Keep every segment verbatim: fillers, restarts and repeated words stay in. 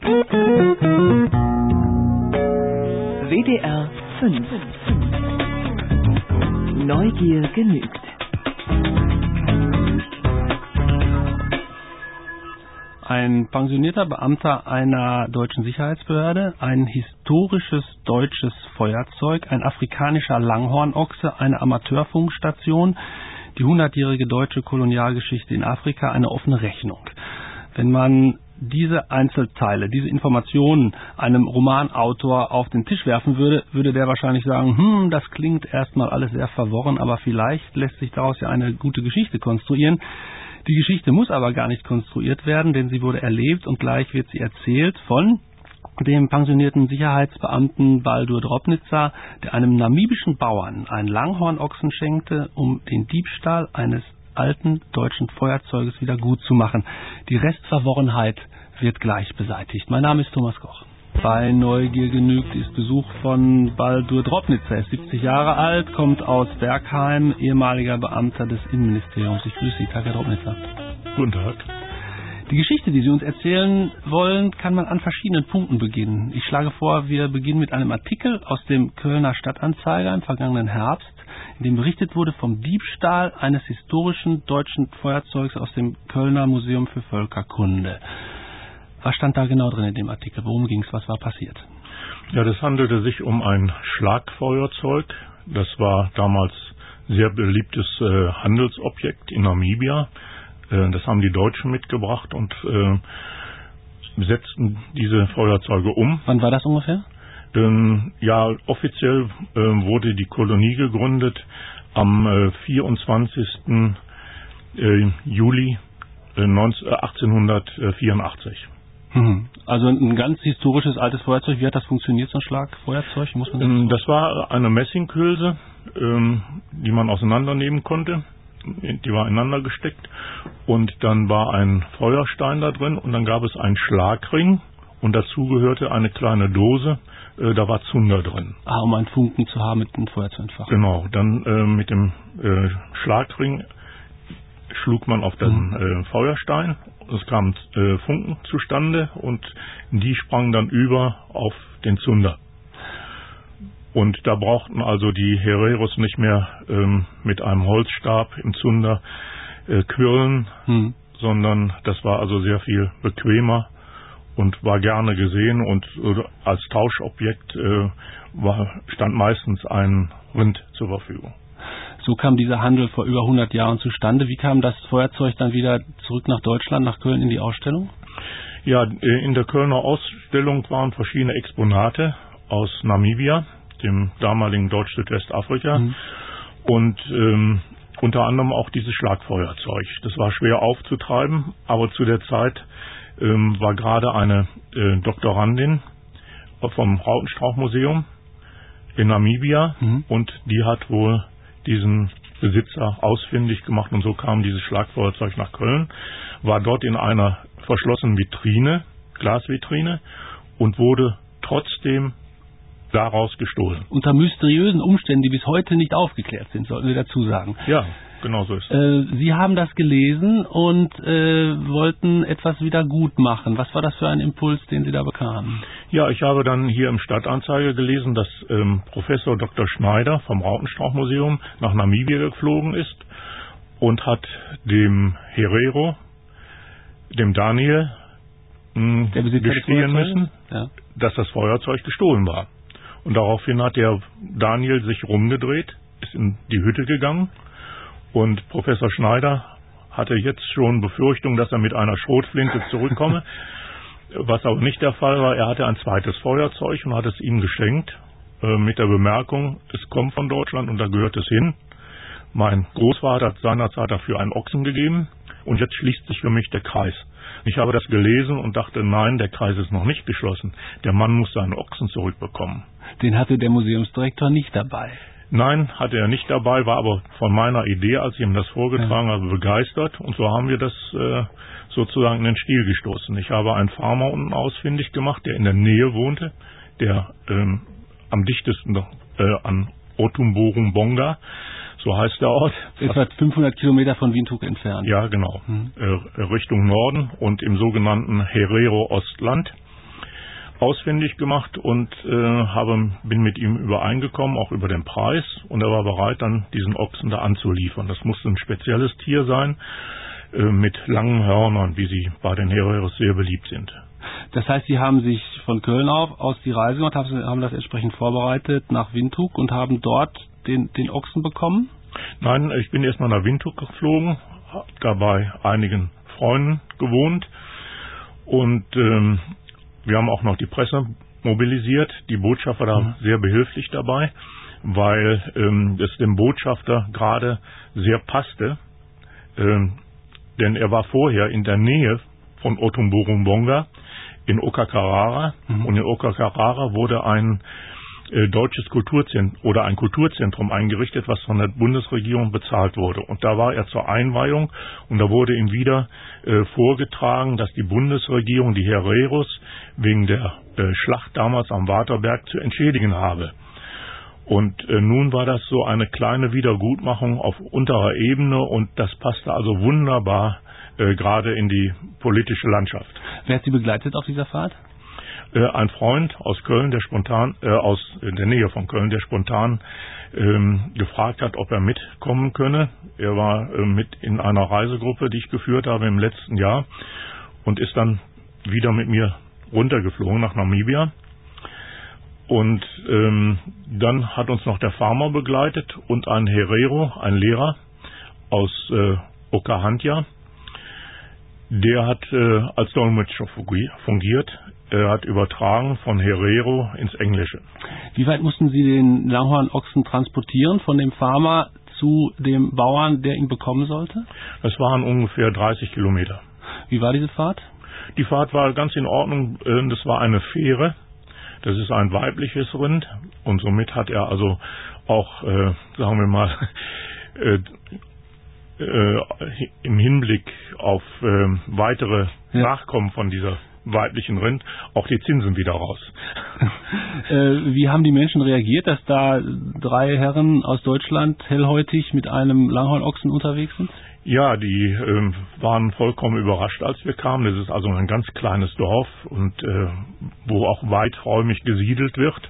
W D R fünf. Neugier genügt. Ein pensionierter Beamter einer deutschen Sicherheitsbehörde, ein historisches deutsches Feuerzeug, ein afrikanischer Langhornochse, eine Amateurfunkstation, die hundertjährige deutsche Kolonialgeschichte in Afrika, eine offene Rechnung. Wenn man diese Einzelteile, diese Informationen einem Romanautor auf den Tisch werfen würde, würde der wahrscheinlich sagen, hm, das klingt erstmal alles sehr verworren, aber vielleicht lässt sich daraus ja eine gute Geschichte konstruieren. Die Geschichte muss aber gar nicht konstruiert werden, denn sie wurde erlebt und gleich wird sie erzählt von dem pensionierten Sicherheitsbeamten Baldur Drobnica, der einem namibischen Bauern einen Langhornochsen schenkte, um den Diebstahl eines alten deutschen Feuerzeuges wieder gut zu machen. Die Restverworrenheit wird gleich beseitigt. Mein Name ist Thomas Koch. Bei Neugier genügt ist Besuch von Baldur Drobnica. Er ist siebzig Jahre alt, kommt aus Bergheim, ehemaliger Beamter des Innenministeriums. Ich grüße Sie, Tag, Herr Drobnica. Guten Tag. Die Geschichte, die Sie uns erzählen wollen, kann man an verschiedenen Punkten beginnen. Ich schlage vor, wir beginnen mit einem Artikel aus dem Kölner Stadtanzeiger im vergangenen Herbst, in dem berichtet wurde vom Diebstahl eines historischen deutschen Feuerzeugs aus dem Kölner Museum für Völkerkunde. Was stand da genau drin in dem Artikel? Worum ging es? Was war passiert? Ja, das handelte sich um ein Schlagfeuerzeug. Das war damals sehr beliebtes äh, Handelsobjekt in Namibia. Äh, das haben die Deutschen mitgebracht und äh, setzten diese Feuerzeuge um. Wann war das ungefähr? Ähm, ja, offiziell äh, wurde die Kolonie gegründet am äh, vierundzwanzigsten Juli äh, achtzehnhundertvierundachtzig. Also ein ganz historisches altes Feuerzeug. Wie hat das funktioniert, so ein Schlagfeuerzeug? Muss man ähm, das war eine Messinghülse, ähm, die man auseinandernehmen konnte. Die war ineinander gesteckt und dann war ein Feuerstein da drin und dann gab es einen Schlagring und dazu gehörte eine kleine Dose, äh, da war Zunder drin. Ah, um einen Funken zu haben, mit dem Feuer zu entfachen. Genau, dann äh, mit dem äh, Schlagring schlug man auf den mhm. äh, Feuerstein, es kamen äh, Funken zustande und die sprangen dann über auf den Zunder. Und da brauchten also die Hereros nicht mehr ähm, mit einem Holzstab im Zunder äh, quirlen, hm. sondern das war also sehr viel bequemer und war gerne gesehen und äh, als Tauschobjekt äh, war, stand meistens ein Rind zur Verfügung. So kam dieser Handel vor über hundert Jahren zustande. Wie kam das Feuerzeug dann wieder zurück nach Deutschland, nach Köln in die Ausstellung? Ja, in der Kölner Ausstellung waren verschiedene Exponate aus Namibia, dem damaligen Deutsch-Südwestafrika, mhm. und ähm, unter anderem auch dieses Schlagfeuerzeug. Das war schwer aufzutreiben, aber zu der Zeit ähm, war gerade eine äh, Doktorandin vom Rautenstrauch-Museum in Namibia mhm. und die hat wohl diesen Besitzer ausfindig gemacht und so kam dieses Schlagfeuerzeug nach Köln, war dort in einer verschlossenen Vitrine, Glasvitrine und wurde trotzdem daraus gestohlen. Unter mysteriösen Umständen, die bis heute nicht aufgeklärt sind, sollten wir dazu sagen. Ja, genau so ist es. Äh, Sie haben das gelesen und äh, wollten etwas wieder gut machen. Was war das für ein Impuls, den Sie da bekamen? Ja, ich habe dann hier im Stadtanzeiger gelesen, dass ähm, Professor Doktor Schneider vom Rautenstrauch-Museum nach Namibia geflogen ist und hat dem Herero, dem Daniel, mh, gestehen müssen, ja. dass das Feuerzeug gestohlen war. Und daraufhin hat der Daniel sich rumgedreht, ist in die Hütte gegangen und Professor Schneider hatte jetzt schon Befürchtung, dass er mit einer Schrotflinte zurückkomme, was aber nicht der Fall war. Er hatte ein zweites Feuerzeug und hat es ihm geschenkt äh, mit der Bemerkung, es kommt von Deutschland und da gehört es hin. Mein Großvater hat seinerzeit dafür einen Ochsen gegeben und jetzt schließt sich für mich der Kreis. Ich habe das gelesen und dachte, nein, der Kreis ist noch nicht geschlossen. Der Mann muss seinen Ochsen zurückbekommen. Den hatte der Museumsdirektor nicht dabei. Nein, hatte er nicht dabei, war aber von meiner Idee, als ich ihm das vorgetragen ja. habe, begeistert. Und so haben wir das äh, sozusagen in den Stil gestoßen. Ich habe einen Farmer unten ausfindig gemacht, der in der Nähe wohnte, der ähm, am dichtesten äh, an Otumborum Bonga, so heißt der Ort. Etwa fünfhundert Kilometer von Windhoek entfernt. Ja, genau. Hm. Äh, Richtung Norden und im sogenannten Herero-Ostland. ausfindig gemacht und äh, habe, bin mit ihm übereingekommen, auch über den Preis, und er war bereit, dann diesen Ochsen da anzuliefern. Das musste ein spezielles Tier sein, äh, mit langen Hörnern, wie sie bei den Hereros sehr beliebt sind. Das heißt, Sie haben sich von Köln auf aus die Reise gemacht, haben, haben das entsprechend vorbereitet nach Windhoek und haben dort den, den Ochsen bekommen? Nein, ich bin erstmal nach Windhoek geflogen, habe da bei einigen Freunden gewohnt und ähm, wir haben auch noch die Presse mobilisiert. Die Botschafter da mhm. sehr behilflich dabei, weil ähm, es dem Botschafter gerade sehr passte, ähm, denn er war vorher in der Nähe von Otumburumbonga in Okakarara mhm. und in Okakarara wurde ein äh, deutsches Kulturzentrum oder ein Kulturzentrum eingerichtet, was von der Bundesregierung bezahlt wurde. Und da war er zur Einweihung und da wurde ihm wieder äh, vorgetragen, dass die Bundesregierung die Hereros wegen der äh, Schlacht damals am Waterberg zu entschädigen habe. Und äh, nun war das so eine kleine Wiedergutmachung auf unterer Ebene und das passte also wunderbar äh, gerade in die politische Landschaft. Wer hat Sie begleitet auf dieser Fahrt? Äh, ein Freund aus Köln, der spontan, äh, aus der Nähe von Köln, der spontan ähm, gefragt hat, ob er mitkommen könne. Er war äh, mit in einer Reisegruppe, die ich geführt habe im letzten Jahr und ist dann wieder mit mir runtergeflogen nach Namibia. Und ähm, dann hat uns noch der Farmer begleitet und ein Herero, ein Lehrer aus äh, Okahandja. Der hat äh, als Dolmetscher fungiert. Er hat übertragen von Herero ins Englische. Wie weit mussten Sie den Langhornochsen transportieren von dem Farmer zu dem Bauern, der ihn bekommen sollte? Das waren ungefähr dreißig Kilometer. Wie war diese Fahrt? Die Fahrt war ganz in Ordnung. Das war eine Fähre. Das ist ein weibliches Rind und somit hat er also auch, äh, sagen wir mal, äh, äh, im Hinblick auf äh, weitere ja. Nachkommen von dieser weiblichen Rind auch die Zinsen wieder raus. äh, wie haben die Menschen reagiert, dass da drei Herren aus Deutschland hellhäutig mit einem Langhornochsen unterwegs sind? Ja, die äh, waren vollkommen überrascht, als wir kamen. Das ist also ein ganz kleines Dorf und äh, wo auch weiträumig gesiedelt wird.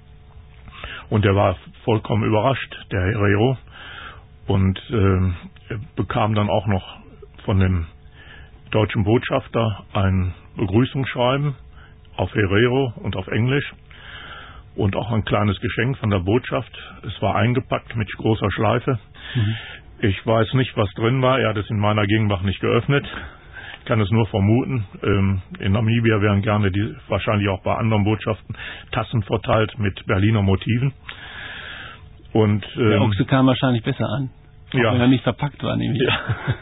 Und der war vollkommen überrascht, der Herero, und äh, bekam dann auch noch von dem deutschen Botschafter ein Begrüßungsschreiben auf Herero und auf Englisch und auch ein kleines Geschenk von der Botschaft. Es war eingepackt mit großer Schleife. Mhm. Ich weiß nicht, was drin war. Er hat es in meiner Gegenwart nicht geöffnet. Ich kann es nur vermuten. Ähm, in Namibia werden gerne, die, wahrscheinlich auch bei anderen Botschaften, Tassen verteilt mit Berliner Motiven. Und, ähm, der Ochse kam wahrscheinlich besser an, auch ja. wenn er nicht verpackt war, nämlich. Ja,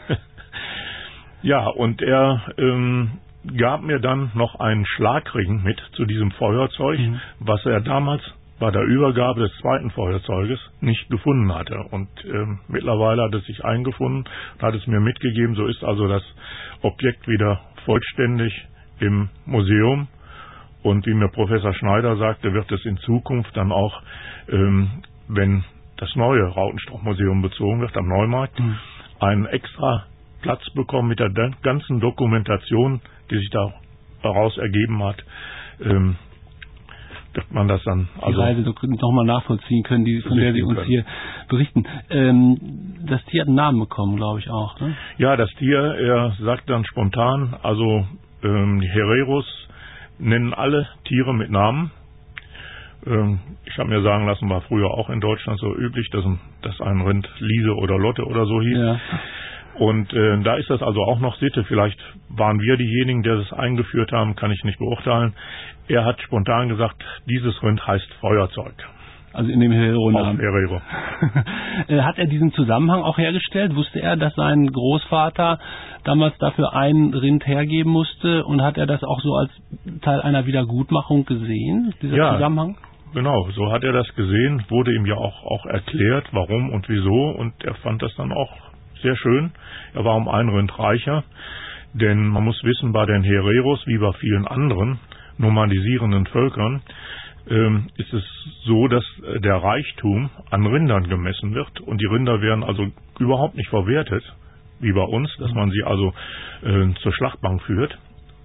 ja und er ähm, gab mir dann noch einen Schlagring mit zu diesem Feuerzeug, mhm. was er damals bei der Übergabe des zweiten Feuerzeuges nicht gefunden hatte. Und ähm, mittlerweile hat es sich eingefunden und hat es mir mitgegeben. So ist also das Objekt wieder vollständig im Museum. Und wie mir Professor Schneider sagte, wird es in Zukunft dann auch, ähm, wenn das neue Rautenstrauch-Museum bezogen wird, am Neumarkt, mhm. einen extra Platz bekommen mit der ganzen Dokumentation, die sich daraus ergeben hat, ähm, wird man das dann also die Reise nochmal nachvollziehen können, die, von der Sie uns können. hier berichten. Ähm, das Tier hat einen Namen bekommen, glaube ich auch, ne? Ja, das Tier, er sagt dann spontan, also ähm, die Hereros nennen alle Tiere mit Namen. Ähm, ich habe mir sagen lassen, war früher auch in Deutschland so üblich, dass ein, dass ein Rind Liese oder Lotte oder so hieß. Ja. Und äh, da ist das also auch noch Sitte. Vielleicht waren wir diejenigen, die das eingeführt haben, kann ich nicht beurteilen. Er hat spontan gesagt, dieses Rind heißt Feuerzeug. Also in dem Herero-Namen. Herero. Hat er diesen Zusammenhang auch hergestellt? Wusste er, dass sein Großvater damals dafür ein Rind hergeben musste? Und hat er das auch so als Teil einer Wiedergutmachung gesehen, dieser ja, Zusammenhang? Genau, so hat er das gesehen. Wurde ihm ja auch, auch erklärt, warum und wieso. Und er fand das dann auch sehr schön. Er war um ein Rind reicher. Denn man muss wissen, bei den Hereros, wie bei vielen anderen normalisierenden Völkern, ähm, ist es so, dass der Reichtum an Rindern gemessen wird und die Rinder werden also überhaupt nicht verwertet, wie bei uns, dass man sie also äh, zur Schlachtbank führt,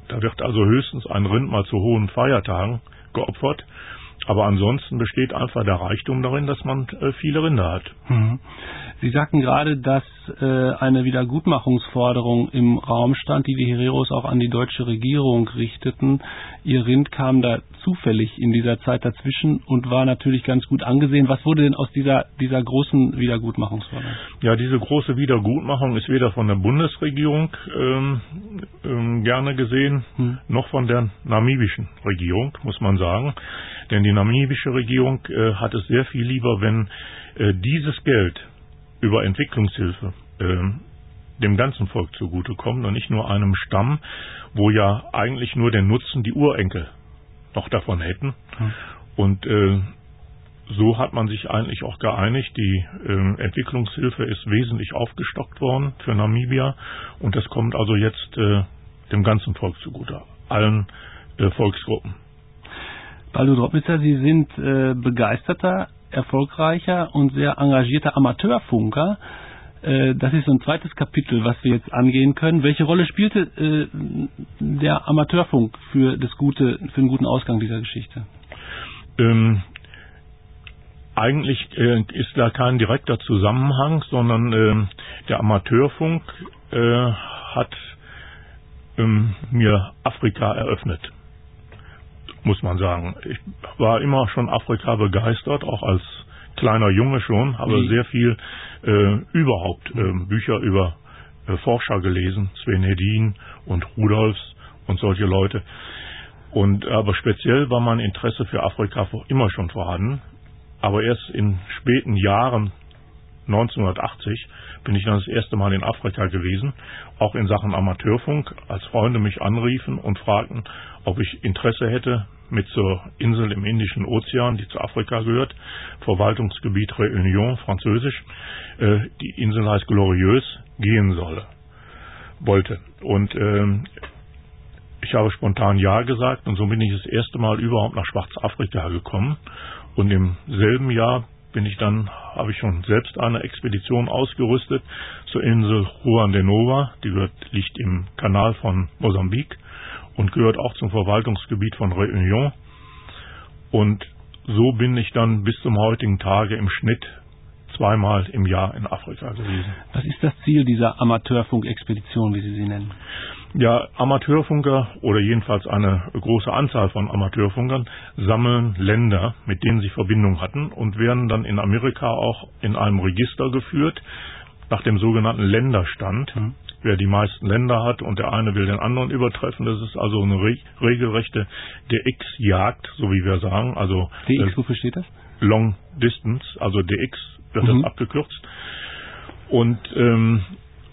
Da wird also höchstens ein Rind mal zu hohen Feiertagen geopfert. Aber ansonsten besteht einfach der Reichtum darin, dass man äh, viele Rinder hat. Mhm. Sie sagten gerade, dass äh, eine Wiedergutmachungsforderung im Raum stand, die die Hereros auch an die deutsche Regierung richteten. Ihr Rind kam da zufällig in dieser Zeit dazwischen und war natürlich ganz gut angesehen. Was wurde denn aus dieser, dieser großen Wiedergutmachungsforderung? Ja, diese große Wiedergutmachung ist weder von der Bundesregierung ähm, ähm, gerne gesehen, hm. noch von der namibischen Regierung, muss man sagen. Denn die namibische Regierung äh, hat es sehr viel lieber, wenn äh, dieses Geld über Entwicklungshilfe äh, dem ganzen Volk zugutekommt und nicht nur einem Stamm, wo ja eigentlich nur den Nutzen die Urenkel noch davon hätten. Hm. Und äh, so hat man sich eigentlich auch geeinigt. Die äh, Entwicklungshilfe ist wesentlich aufgestockt worden für Namibia und das kommt also jetzt äh, dem ganzen Volk zugute, allen äh, Volksgruppen. Baldo Drobnitzer, Sie sind äh, begeisterter, erfolgreicher und sehr engagierter Amateurfunker. Äh, das ist so ein zweites Kapitel, was wir jetzt angehen können. Welche Rolle spielte äh, der Amateurfunk für das gute, für den guten Ausgang dieser Geschichte? Ähm, eigentlich äh, ist da kein direkter Zusammenhang, sondern äh, der Amateurfunk äh, hat ähm, mir Afrika eröffnet, muss man sagen. Ich war immer schon Afrika begeistert, auch als kleiner Junge schon, habe Wie? sehr viel äh, überhaupt äh, Bücher über äh, Forscher gelesen, Sven Hedin und Rudolfs und solche Leute. Und aber speziell war mein Interesse für Afrika immer schon vorhanden. Aber erst in späten Jahren, neunzehnhundertachtzig, bin ich dann das erste Mal in Afrika gewesen, auch in Sachen Amateurfunk, als Freunde mich anriefen und fragten, ob ich Interesse hätte, mit zur Insel im Indischen Ozean, die zu Afrika gehört, Verwaltungsgebiet Réunion, französisch, äh, die Insel heißt Glorieuse, gehen solle, wollte. Und ähm, ich habe spontan Ja gesagt und so bin ich das erste Mal überhaupt nach Schwarzafrika gekommen. Und im selben Jahr bin ich dann, habe ich schon selbst eine Expedition ausgerüstet zur Insel Juan de Nova, die gehört, liegt im Kanal von Mosambik und gehört auch zum Verwaltungsgebiet von Réunion. Und so bin ich dann bis zum heutigen Tage im Schnitt zweimal im Jahr in Afrika gewesen. Was ist das Ziel dieser Amateurfunkexpedition, wie Sie sie nennen? Ja, Amateurfunker oder jedenfalls eine große Anzahl von Amateurfunkern sammeln Länder, mit denen sie Verbindung hatten und werden dann in Amerika auch in einem Register geführt, nach dem sogenannten Länderstand. Mhm. Wer die meisten Länder hat und der eine will den anderen übertreffen, das ist also eine re- regelrechte D X-Jagd, so wie wir sagen. Also D X, wofür steht das? Long Distance, also D X wird mhm. das abgekürzt. Und ähm,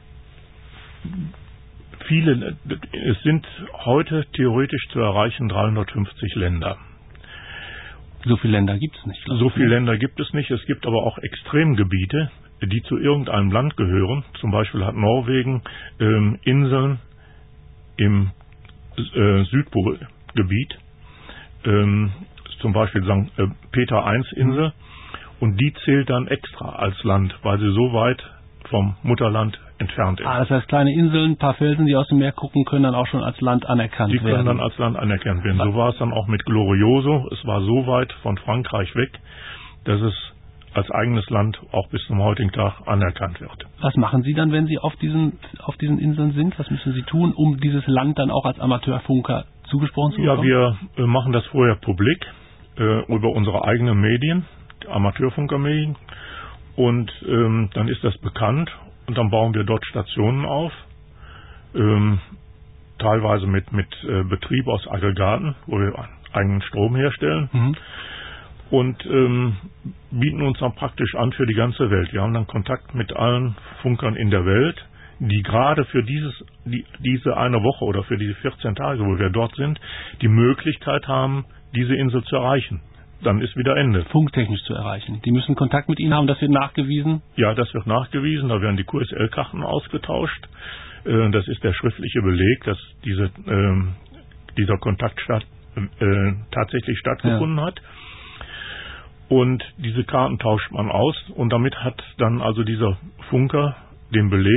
viele, es sind heute theoretisch zu erreichen dreihundertfünfzig Länder. So viele Länder gibt es nicht. So viele Länder gibt es nicht. Es gibt aber auch Extremgebiete, die zu irgendeinem Land gehören. Zum Beispiel hat Norwegen ähm, Inseln im äh, Südpolgebiet, ähm, zum Beispiel Sankt äh, Peter-eins-Insel, und die zählt dann extra als Land, weil sie so weit vom Mutterland entfernt ist. Ah, das heißt, kleine Inseln, ein paar Felsen, die aus dem Meer gucken, können dann auch schon als Land anerkannt werden. Die können werden. dann als Land anerkannt werden. So war es dann auch mit Glorioso. Es war so weit von Frankreich weg, dass es als eigenes Land auch bis zum heutigen Tag anerkannt wird. Was machen Sie dann, wenn Sie auf diesen, auf diesen Inseln sind? Was müssen Sie tun, um dieses Land dann auch als Amateurfunker zugesprochen zu bekommen? Ja, wir äh, machen das vorher publik äh, über unsere eigenen Medien, Amateurfunkermedien, und ähm, dann ist das bekannt und dann bauen wir dort Stationen auf, ähm, teilweise mit, mit äh, Betrieb aus Aggregaten, wo wir eigenen Strom herstellen. Mhm. Und ähm, bieten uns dann praktisch an für die ganze Welt. Wir haben dann Kontakt mit allen Funkern in der Welt, die gerade für dieses, die, diese eine Woche oder für diese vierzehn Tage, wo wir dort sind, die Möglichkeit haben, diese Insel zu erreichen. Dann ist wieder Ende. Funktechnisch zu erreichen. Die müssen Kontakt mit Ihnen haben, das wird nachgewiesen? Ja, das wird nachgewiesen. Da werden die Q S L-Karten ausgetauscht. Äh, das ist der schriftliche Beleg, dass diese, äh, dieser Kontakt statt, äh, tatsächlich stattgefunden ja. hat. Und diese Karten tauscht man aus und damit hat dann also dieser Funker den Beleg,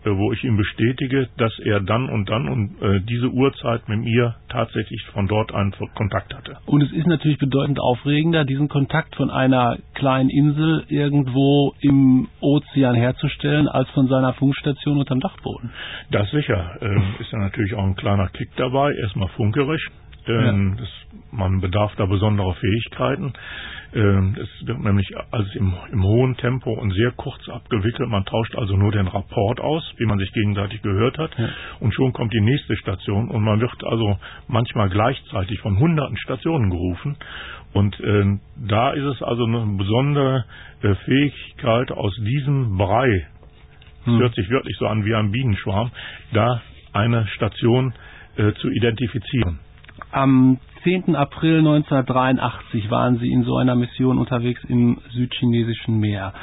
wo ich ihm bestätige, dass er dann und dann und äh, diese Uhrzeit mit mir tatsächlich von dort einen Kontakt hatte. Und es ist natürlich bedeutend aufregender, diesen Kontakt von einer kleinen Insel irgendwo im Ozean herzustellen, als von seiner Funkstation unterm Dachboden. Das sicher. Ähm, ist ja natürlich auch ein kleiner Kick dabei. Erstmal funkerisch. Ähm, ja. das, man bedarf da besonderer Fähigkeiten. Ähm, es wird nämlich alles im, im hohen Tempo und sehr kurz abgewickelt. Man tauscht also nur den Rapport aus, wie man sich gegenseitig gehört hat. Ja. Und schon kommt die nächste Station. Und man wird also manchmal gleichzeitig von hunderten Stationen gerufen. Und ähm, da ist es also eine besondere äh, Fähigkeit, aus diesem Brei, hm. hört sich wirklich so an wie ein Bienenschwarm, da eine Station äh, zu identifizieren. Am zehnten April neunzehnhundertdreiundachtzig waren Sie in so einer Mission unterwegs im südchinesischen Meer.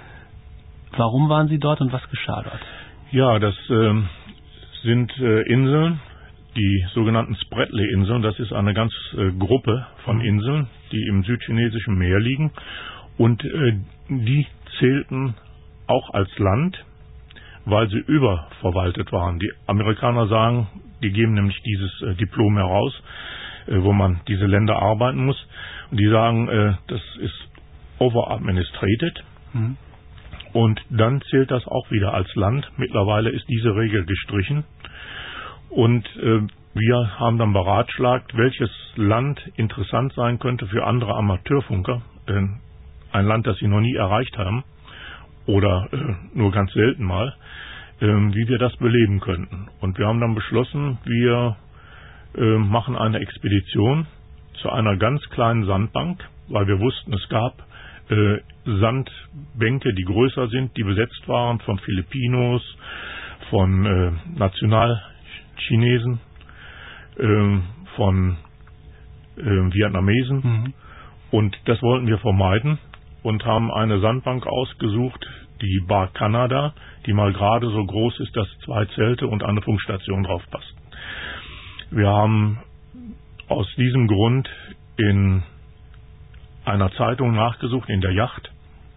Warum waren Sie dort und was geschah dort? Ja, das äh, sind äh, Inseln, die sogenannten Spratly-Inseln. Das ist eine ganze äh, Gruppe von Inseln, die im südchinesischen Meer liegen. Und äh, die zählten auch als Land, weil sie überverwaltet waren. Die Amerikaner sagen, die geben nämlich dieses äh, Diplom heraus, äh, wo man diese Länder arbeiten muss. Und die sagen, äh, das ist over-administrated. Mhm. Und dann zählt das auch wieder als Land. Mittlerweile ist diese Regel gestrichen. Und äh, wir haben dann beratschlagt, welches Land interessant sein könnte für andere Amateurfunker. Äh, ein Land, das sie noch nie erreicht haben. Oder äh, nur ganz selten mal. Wie wir das beleben könnten. Und wir haben dann beschlossen, wir äh, machen eine Expedition zu einer ganz kleinen Sandbank, weil wir wussten, es gab äh, Sandbänke, die größer sind, die besetzt waren von Filipinos, von äh, Nationalchinesen, äh, von äh, Vietnamesen. Mhm. Und das wollten wir vermeiden und haben eine Sandbank ausgesucht, die Bar Kanada, die mal gerade so groß ist, dass zwei Zelte und eine Funkstation drauf passt. Wir haben aus diesem Grund in einer Zeitung nachgesucht, in der Yacht,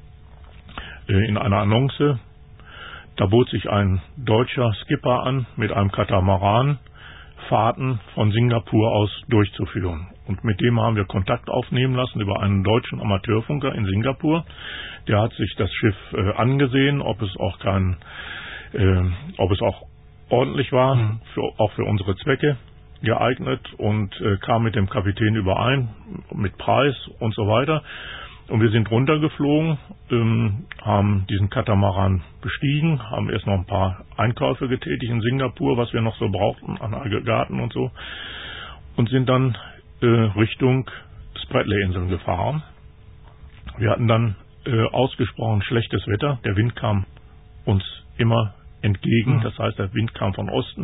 in einer Annonce. Da bot sich ein deutscher Skipper an, mit einem Katamaran Fahrten von Singapur aus durchzuführen. Und mit dem haben wir Kontakt aufnehmen lassen über einen deutschen Amateurfunker in Singapur. Der hat sich das Schiff äh, angesehen, ob es auch kein, äh, ob es auch ordentlich war, mhm. für, auch für unsere Zwecke geeignet, und äh, kam mit dem Kapitän überein, mit Preis und so weiter. Und wir sind runtergeflogen, ähm, haben diesen Katamaran bestiegen, haben erst noch ein paar Einkäufe getätigt in Singapur, was wir noch so brauchten an Aggregaten und so, und sind dann äh, Richtung Spratly-Inseln gefahren. Wir hatten dann äh, ausgesprochen schlechtes Wetter. Der Wind kam uns immer entgegen, mhm. das heißt, der Wind kam von Osten,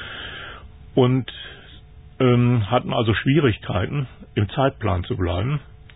und ähm, hatten also Schwierigkeiten, im Zeitplan zu bleiben.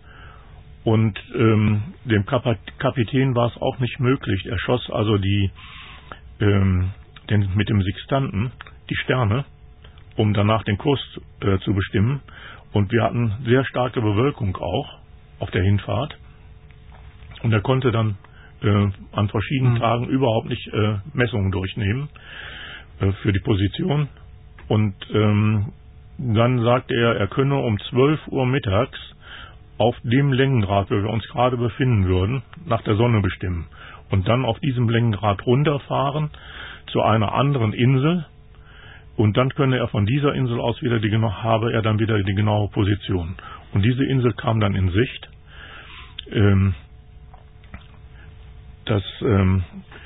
Und ähm, dem Kap- Kapitän war es auch nicht möglich. Er schoss also die, ähm, den, mit dem Sextanten die Sterne, um danach den Kurs äh, zu bestimmen. Und wir hatten sehr starke Bewölkung auch auf der Hinfahrt. Und er konnte dann äh, an verschiedenen mhm. Tagen überhaupt nicht äh, Messungen durchnehmen äh, für die Position. Und ähm, dann sagte er, er könne um zwölf Uhr mittags auf dem Längengrad, wo wir uns gerade befinden würden, nach der Sonne bestimmen. Und dann auf diesem Längengrad runterfahren zu einer anderen Insel. Und dann könne er von dieser Insel aus wieder die, habe er dann wieder die genaue Position. Und diese Insel kam dann in Sicht. Ähm, das ähm,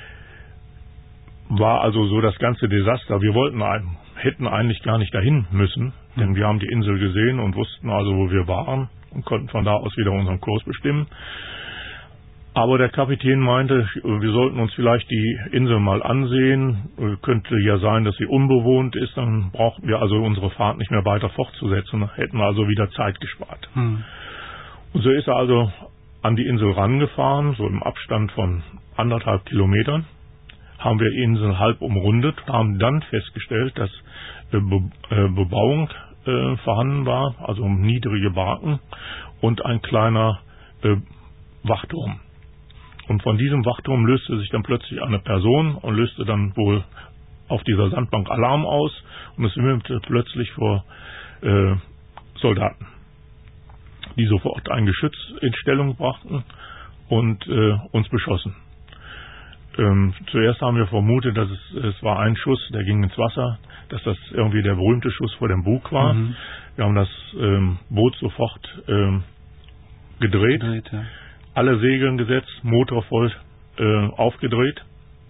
war also so das ganze Desaster. Wir wollten, hätten eigentlich gar nicht dahin müssen, denn wir haben die Insel gesehen und wussten also, wo wir waren, und konnten von da aus wieder unseren Kurs bestimmen. Aber der Kapitän meinte, wir sollten uns vielleicht die Insel mal ansehen. Könnte ja sein, dass sie unbewohnt ist. Dann brauchten wir also unsere Fahrt nicht mehr weiter fortzusetzen. Hätten wir also wieder Zeit gespart. Hm. Und so ist er also an die Insel rangefahren, so im Abstand von anderthalb Kilometern. Haben wir die Insel halb umrundet, haben dann festgestellt, dass Be- äh, Bebauung äh, vorhanden war, also niedrige Barken und ein kleiner äh, Wachturm. Und von diesem Wachturm löste sich dann plötzlich eine Person und löste dann wohl auf dieser Sandbank Alarm aus und es wimmelte plötzlich vor äh, Soldaten, die sofort ein Geschütz in Stellung brachten und äh, uns beschossen. Ähm, zuerst haben wir vermutet, dass es, es war ein Schuss, der ging ins Wasser, dass das irgendwie der berühmte Schuss vor dem Bug war. Mhm. Wir haben das ähm, Boot sofort ähm, gedreht, gedreht ja. alle Segeln gesetzt, Motor voll äh, aufgedreht.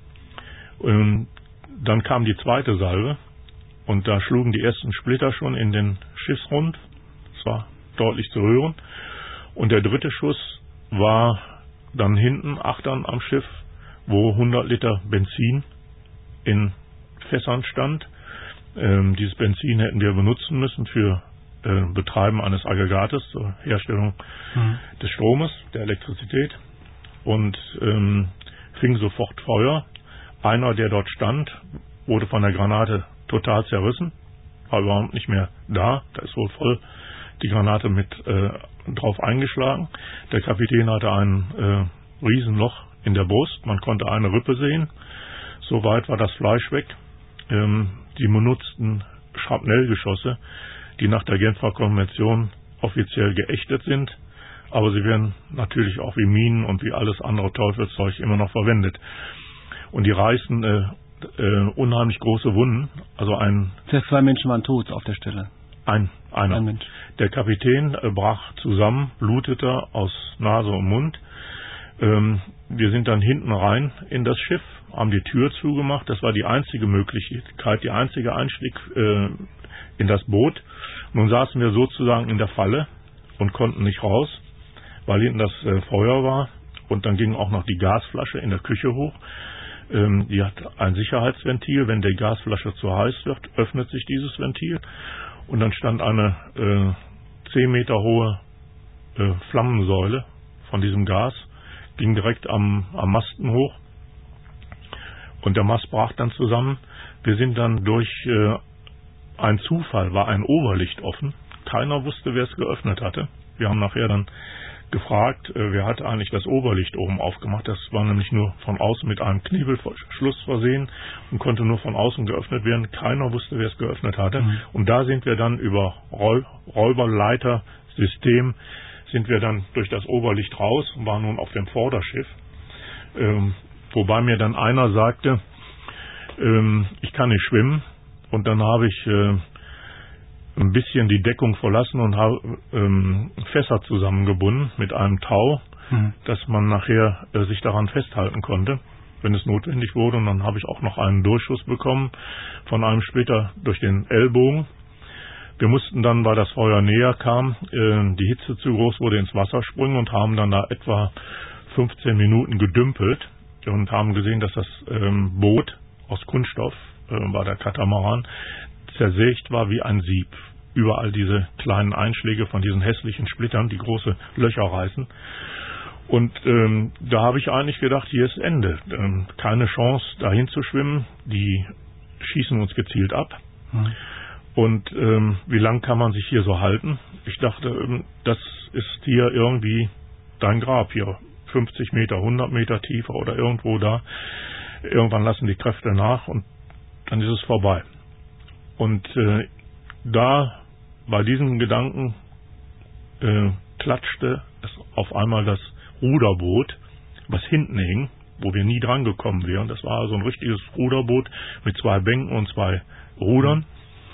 Ähm, dann kam die zweite Salve und da schlugen die ersten Splitter schon in den Schiffsrund. Das war deutlich zu hören. Und der dritte Schuss war dann hinten, achtern am Schiff, wo hundert Liter Benzin in Fässern stand. Ähm, dieses Benzin hätten wir benutzen müssen für äh, Betreiben eines Aggregates zur Herstellung mhm. des Stromes, der Elektrizität. Und ähm, fing sofort Feuer. Einer, der dort stand, wurde von der Granate total zerrissen, war überhaupt nicht mehr da. Da ist wohl voll die Granate mit äh, drauf eingeschlagen. Der Kapitän hatte ein äh, Riesenloch in der Brust. Man konnte eine Rippe sehen. Soweit war das Fleisch weg. Ähm, die benutzten Schrapnellgeschosse, die nach der Genfer Konvention offiziell geächtet sind, aber sie werden natürlich auch wie Minen und wie alles andere Teufelszeug immer noch verwendet. Und die reißen äh, äh, unheimlich große Wunden. Also ein Das heißt, zwei Menschen waren tot auf der Stelle. Ein, einer. Ein Mensch. Der Kapitän äh, brach zusammen, blutete aus Nase und Mund. Ähm, wir sind dann hinten rein in das Schiff, haben die Tür zugemacht. Das war die einzige Möglichkeit, die einzige Einstieg äh, in das Boot. Nun saßen wir sozusagen in der Falle und konnten nicht raus, weil hinten das äh, Feuer war. Und dann ging auch noch die Gasflasche in der Küche hoch. Ähm, die hat ein Sicherheitsventil. Wenn die Gasflasche zu heiß wird, öffnet sich dieses Ventil. Und dann stand eine äh, zehn Meter hohe äh, Flammensäule von diesem Gas, ging direkt am, am Masten hoch. Und der Mast brach dann zusammen. Wir sind dann durch äh, einen Zufall, war ein Oberlicht offen. Keiner wusste, wer es geöffnet hatte. Wir haben nachher dann gefragt, äh, wer hat eigentlich das Oberlicht oben aufgemacht. Das war nämlich nur von außen mit einem Knebelschluss versehen und konnte nur von außen geöffnet werden. Keiner wusste, wer es geöffnet hatte. Mhm. Und da sind wir dann über Räu- Räuberleitersystem sind wir dann durch das Oberlicht raus und waren nun auf dem Vorderschiff. Ähm, wobei mir dann einer sagte, ähm, ich kann nicht schwimmen. Und dann habe ich äh, ein bisschen die Deckung verlassen und habe ähm, Fässer zusammengebunden mit einem Tau, mhm. dass man nachher äh, sich daran festhalten konnte, wenn es notwendig wurde. Und dann habe ich auch noch einen Durchschuss bekommen von einem Splitter durch den Ellbogen. Wir mussten dann, weil das Feuer näher kam, äh, die Hitze zu groß wurde, ins Wasser springen und haben dann da etwa fünfzehn Minuten gedümpelt und haben gesehen, dass das ähm, Boot aus Kunststoff, äh, war der Katamaran, zersägt war wie ein Sieb. Überall diese kleinen Einschläge von diesen hässlichen Splittern, die große Löcher reißen. Und ähm, da habe ich eigentlich gedacht, hier ist Ende. Ähm, keine Chance, dahin zu schwimmen. Die schießen uns gezielt ab. Mhm. Und ähm, wie lang kann man sich hier so halten? Ich dachte, ähm, das ist hier irgendwie dein Grab hier. fünfzig Meter, hundert Meter tiefer oder irgendwo da. Irgendwann lassen die Kräfte nach und dann ist es vorbei. Und äh, da, bei diesem Gedanken, äh, klatschte es auf einmal das Ruderboot, was hinten hing, wo wir nie dran gekommen wären. Das war also ein richtiges Ruderboot mit zwei Bänken und zwei Rudern.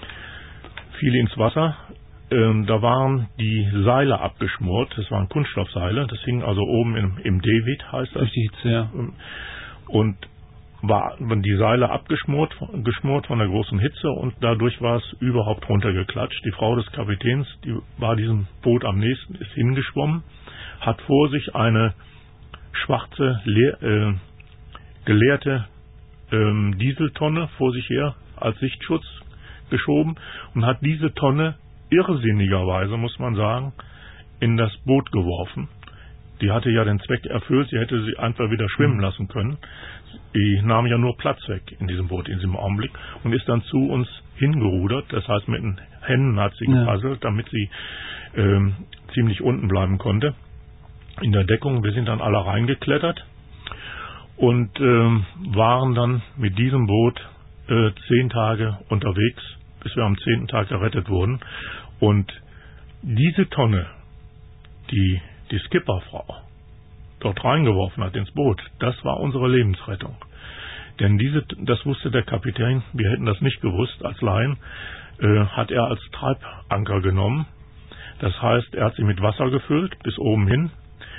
Fiel ins Wasser. Ähm, da waren die Seile abgeschmort. Das waren Kunststoffseile. Das hing also oben im, im David, heißt das. Richtig, ja. Und waren die Seile abgeschmort geschmort von der großen Hitze und dadurch war es überhaupt runtergeklatscht. Die Frau des Kapitäns, die war diesem Boot am nächsten, ist hingeschwommen, hat vor sich eine schwarze, leer, äh, geleerte ähm, Dieseltonne vor sich her als Sichtschutz geschoben und hat diese Tonne irrsinnigerweise, muss man sagen, in das Boot geworfen. Die hatte ja den Zweck erfüllt, sie hätte sie einfach wieder schwimmen lassen können. Die nahm ja nur Platz weg in diesem Boot, in diesem Augenblick, und ist dann zu uns hingerudert. Das heißt, mit den Händen hat sie gepasselt, damit sie ähm, ziemlich unten bleiben konnte in der Deckung. Wir sind dann alle reingeklettert und ähm, waren dann mit diesem Boot äh, zehn Tage unterwegs, bis wir am zehnten Tag gerettet wurden. Und diese Tonne, die die Skipperfrau dort reingeworfen hat ins Boot, das war unsere Lebensrettung. Denn diese, das wusste der Kapitän, wir hätten das nicht gewusst als Laien, äh, hat er als Treibanker genommen. Das heißt, er hat sie mit Wasser gefüllt bis oben hin.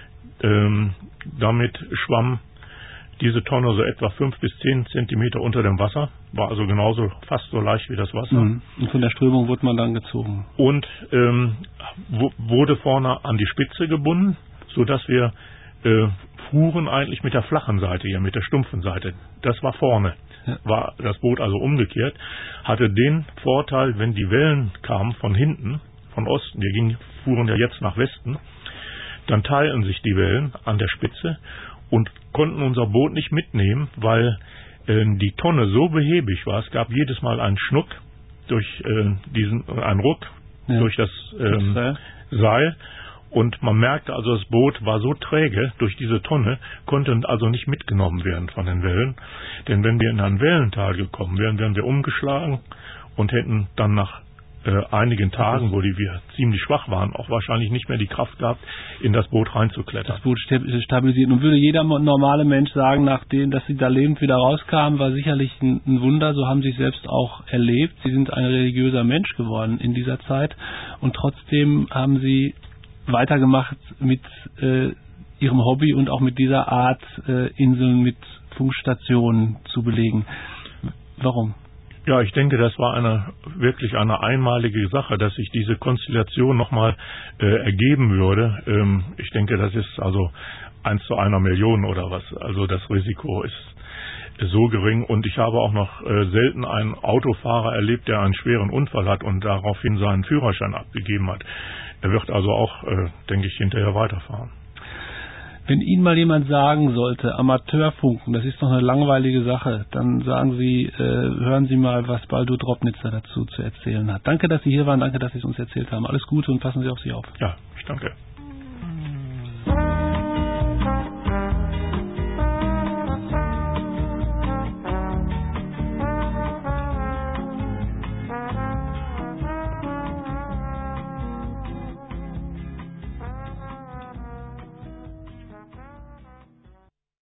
Ähm, damit schwamm diese Tonne so etwa fünf bis zehn Zentimeter unter dem Wasser, war also genauso fast so leicht wie das Wasser. Mhm. Und von der Strömung wurde man dann gezogen. Und ähm, wurde vorne an die Spitze gebunden, sodass wir äh, fuhren eigentlich mit der flachen Seite hier, mit der stumpfen Seite. Das war vorne. Ja. War das Boot also umgekehrt, hatte den Vorteil, wenn die Wellen kamen von hinten, von Osten, wir gingen, fuhren ja jetzt nach Westen, dann teilten sich die Wellen an der Spitze und konnten unser Boot nicht mitnehmen, weil äh, die Tonne so behäbig war. Es gab jedes Mal einen Schnuck durch äh, diesen, einen Ruck ja. durch das ähm, das Seil. Und man merkte also, das Boot war so träge durch diese Tonne, konnte also nicht mitgenommen werden von den Wellen. Denn wenn wir in ein Wellental gekommen wären, wären wir umgeschlagen und hätten dann nach äh, einigen Tagen, wo die wir ziemlich schwach waren, auch wahrscheinlich nicht mehr die Kraft gehabt, in das Boot reinzuklettern. Das Boot stabilisiert. Und würde jeder normale Mensch sagen, nachdem, dass sie da lebend wieder rauskamen, war sicherlich ein, ein Wunder. So haben sie es selbst auch erlebt. Sie sind ein religiöser Mensch geworden in dieser Zeit. Und trotzdem haben sie weitergemacht mit äh, ihrem Hobby und auch mit dieser Art, äh, Inseln mit Funkstationen zu belegen. Warum? Ja, ich denke, das war eine wirklich eine einmalige Sache, dass sich diese Konstellation nochmal äh, ergeben würde. Ähm, ich denke, das ist also eins zu einer Million oder was. Also das Risiko ist so gering. Und ich habe auch noch äh, selten einen Autofahrer erlebt, der einen schweren Unfall hat und daraufhin seinen Führerschein abgegeben hat. Er wird also auch, äh, denke ich, hinterher weiterfahren. Wenn Ihnen mal jemand sagen sollte, Amateurfunken, das ist doch eine langweilige Sache, dann sagen Sie, äh, hören Sie mal, was Baldur Drobnitzer dazu zu erzählen hat. Danke, dass Sie hier waren, danke, dass Sie es uns erzählt haben. Alles Gute und passen Sie auf sich auf. Ja, ich danke.